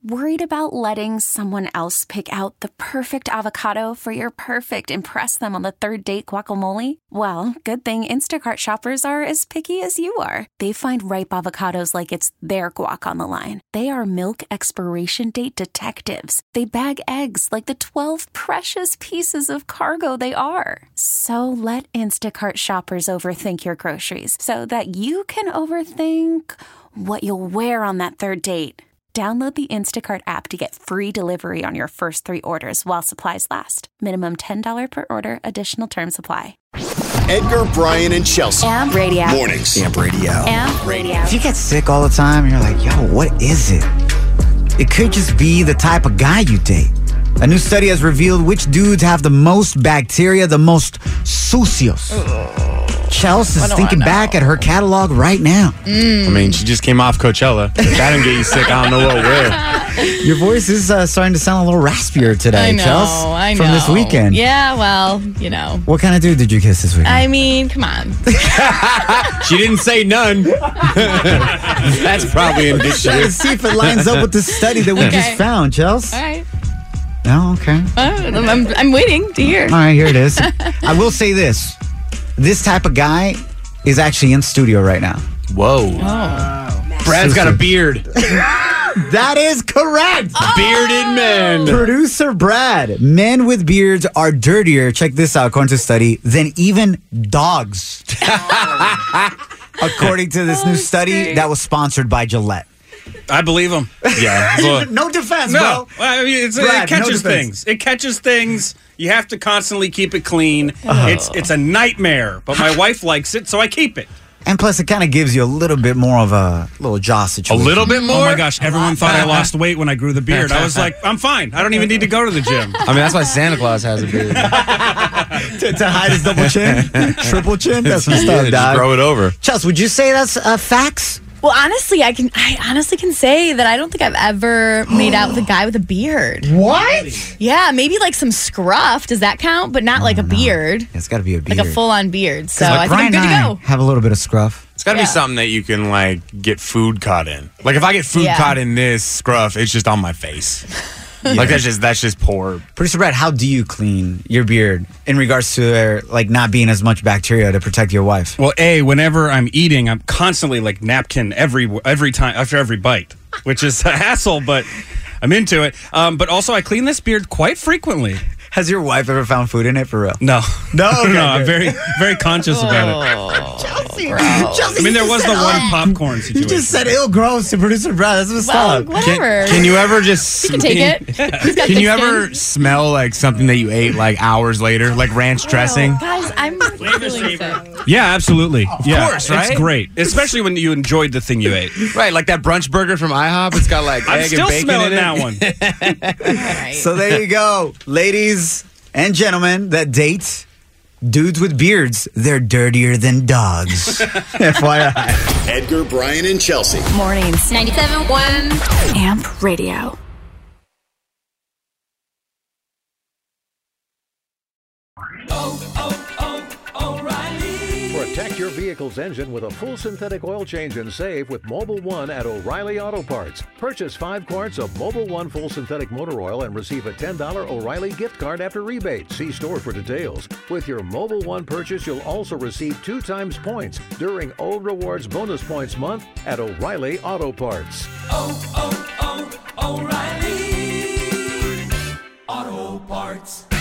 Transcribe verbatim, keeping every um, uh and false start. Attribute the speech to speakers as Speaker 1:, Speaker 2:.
Speaker 1: Worried about letting someone else pick out the perfect avocado for your perfect impress them on the third date guacamole? Well, good thing Instacart shoppers are as picky as you are. They find ripe avocados like it's their guac on the line. They are milk expiration date detectives. They bag eggs like the twelve precious pieces of cargo they are. So let Instacart shoppers overthink your groceries so that you can overthink what you'll wear on that third date. Download the Instacart app to get free delivery on your first three orders while supplies last. Minimum ten dollars per order. Additional terms apply.
Speaker 2: Edgar, Brian, and Chelsea.
Speaker 1: Amp Radio.
Speaker 2: Mornings. Amp Radio.
Speaker 1: Amp Radio.
Speaker 3: If you get sick all the time, you're like, yo, what is it? It could just be the type of guy you date. A new study has revealed which dudes have the most bacteria, the most sucios. Chelsea is thinking back at her catalog right now.
Speaker 4: Mm. I mean, she just came off Coachella. If that didn't get you sick, I don't know what will.
Speaker 3: Your voice is uh, starting to sound a little raspier today,
Speaker 5: I know,
Speaker 3: Chelsea.
Speaker 5: I know.
Speaker 3: From this weekend.
Speaker 5: Yeah, well, you know.
Speaker 3: What kind of dude did you kiss this weekend?
Speaker 5: I mean, come on.
Speaker 4: She didn't say none. That's probably
Speaker 3: Trying to
Speaker 4: indicative.
Speaker 3: see if it lines up with the study that we
Speaker 5: Okay.
Speaker 3: just found, Chelsea.
Speaker 5: All right.
Speaker 3: No, okay.
Speaker 5: Uh, I'm, I'm waiting to hear.
Speaker 3: All right, here it is. I will say this. This type of guy is actually in studio right now.
Speaker 4: Whoa.
Speaker 5: Oh.
Speaker 4: Brad's got a beard.
Speaker 3: That is correct.
Speaker 4: Bearded men.
Speaker 3: Producer Brad. Men with beards are dirtier, check this out, according to a study, than even dogs. According to this new study that was sponsored by Gillette.
Speaker 4: I believe him. Yeah. Well,
Speaker 3: No defense,
Speaker 4: no.
Speaker 3: bro.
Speaker 4: Well, I mean, it's,
Speaker 3: Brad,
Speaker 4: it
Speaker 3: no
Speaker 4: catches
Speaker 3: defense.
Speaker 4: things. It catches things. You have to constantly keep it clean.
Speaker 3: Oh.
Speaker 4: It's it's a nightmare, but my wife likes it, so I keep it.
Speaker 3: And plus, it kind of gives you a little bit more of a little jaw
Speaker 4: A
Speaker 3: situation.
Speaker 4: little bit more? Oh my gosh, everyone thought I lost weight when I grew the beard. I was like, I'm fine. I don't even need to go to the gym.
Speaker 6: I mean, that's why Santa Claus has a beard.
Speaker 3: to, to hide his double chin, triple chin. That's some
Speaker 6: Yeah,
Speaker 3: stuff,
Speaker 6: just
Speaker 3: dog.
Speaker 6: throw it over.
Speaker 3: Chelsea, would you say that's uh, facts?
Speaker 5: Well, honestly, I can. I honestly can say that I don't think I've ever made out with a guy with a beard.
Speaker 3: What?
Speaker 5: Yeah, maybe like some scruff. Does that count? But not like a beard,
Speaker 3: It's got to be a beard.
Speaker 5: like a full-on beard. So
Speaker 3: like
Speaker 5: I think
Speaker 3: Brian
Speaker 5: I'm good
Speaker 3: and I
Speaker 5: to go.
Speaker 3: have a little bit of scruff.
Speaker 4: It's got to
Speaker 5: Yeah.
Speaker 4: be something that you can, like, get food caught in. Like, if I get food
Speaker 5: Yeah.
Speaker 4: caught in this scruff, it's just on my face. Like, that's just that's just poor.
Speaker 3: Producer Brad, how do you clean your beard in regards to there, like not being as much bacteria to protect your wife?
Speaker 4: Well, A, whenever I'm eating, I'm constantly, like, napkin every every time, after every bite, which is a hassle, but I'm into it. Um, but also, I clean this beard quite frequently.
Speaker 3: Has your wife ever found food in it for real?
Speaker 4: No.
Speaker 3: No? Okay,
Speaker 4: no, I'm
Speaker 3: good.
Speaker 4: very, very conscious about it.
Speaker 3: Chelsea, Chelsea,
Speaker 4: I mean, there
Speaker 3: you
Speaker 4: was
Speaker 3: just
Speaker 4: the
Speaker 3: said,
Speaker 4: one
Speaker 3: "Oh."
Speaker 4: popcorn
Speaker 3: You
Speaker 4: situation.
Speaker 3: just said ill gross to Producer Brad. That's what's
Speaker 5: Well,
Speaker 3: up.
Speaker 5: whatever.
Speaker 6: Can you ever just...
Speaker 5: You can take it. He's got
Speaker 6: Can
Speaker 5: thick
Speaker 6: you
Speaker 5: skin.
Speaker 6: ever smell like something that you ate like hours later, like ranch dressing?
Speaker 5: Oh, guys, I'm feeling sick.
Speaker 4: Yeah, absolutely. Yeah,
Speaker 6: course, right?
Speaker 4: It's great, especially when you enjoyed the thing you ate.
Speaker 6: Right, like that brunch burger from IHOP. It's got like
Speaker 4: I'm
Speaker 6: egg
Speaker 4: still
Speaker 6: and bacon
Speaker 4: smelling
Speaker 6: in it.
Speaker 4: that one.
Speaker 5: All right.
Speaker 3: So there you go. Ladies and gentlemen that date dudes with beards, they're dirtier than dogs. F Y I.
Speaker 2: Edgar, Brian, and Chelsea.
Speaker 1: Mornings. ninety-seven point one Amp Radio.
Speaker 7: Protect your vehicle's engine with a full synthetic oil change and save with Mobil one at O'Reilly Auto Parts. Purchase five quarts of Mobil one full synthetic motor oil and receive a ten dollars O'Reilly gift card after rebate. See store for details. With your Mobil one purchase, you'll also receive two times points during O Rewards Bonus Points Month at O'Reilly Auto Parts.
Speaker 8: oh, oh, oh, O'Reilly Auto Parts.